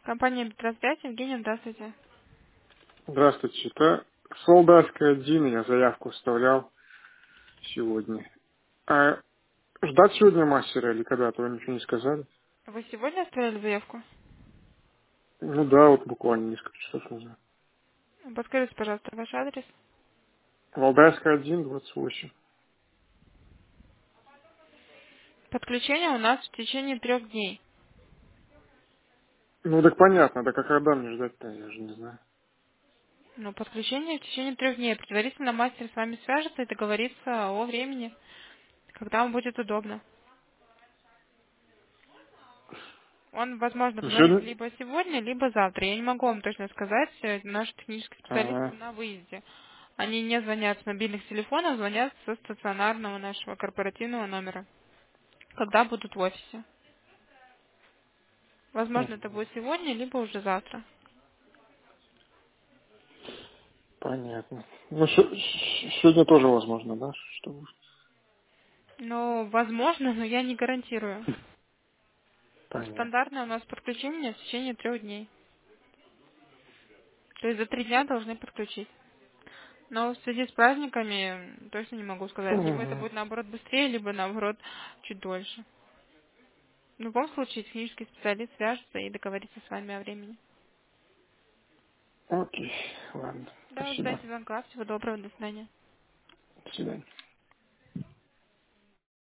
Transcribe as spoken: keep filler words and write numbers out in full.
Компания Петросвязь, Евгения, здравствуйте. Здравствуйте. Это Солдатская один, я заявку вставлял сегодня. А ждать сегодня мастера или когда-то, вы ничего не сказали? Вы сегодня оставили заявку? Ну да, вот буквально несколько часов назад. Подскажите, пожалуйста, ваш адрес. Валдайская один, двадцать восемь. Подключение у нас в течение трех дней. Ну так понятно, да как когда мне ждать-то, я же не знаю. Ну, подключение в течение трех дней. Предварительно мастер с вами свяжется и договорится о времени, когда вам будет удобно. Он, возможно, Ну, позвонит сегодня... либо сегодня, либо завтра. Я не могу вам точно сказать. э, Наши технические специалисты Ага. на выезде. Они не звонят с мобильных телефонов, звонят со стационарного нашего корпоративного номера, когда будут в офисе. Возможно, это будет сегодня, либо уже завтра. Понятно. Ну, се- с- сегодня тоже возможно, да? Что будет? Ну, возможно, но я не гарантирую. Понятно. Стандартное у нас подключение в течение трех дней. То есть за три дня должны подключить. Но в связи с праздниками точно не могу сказать. Либо это Угу. будет наоборот быстрее, либо наоборот чуть дольше. В любом случае технический специалист свяжется и договорится с вами о времени. Окей, ладно. Да, Спасибо. ждайте звонка. Всего доброго. До свидания. До свидания.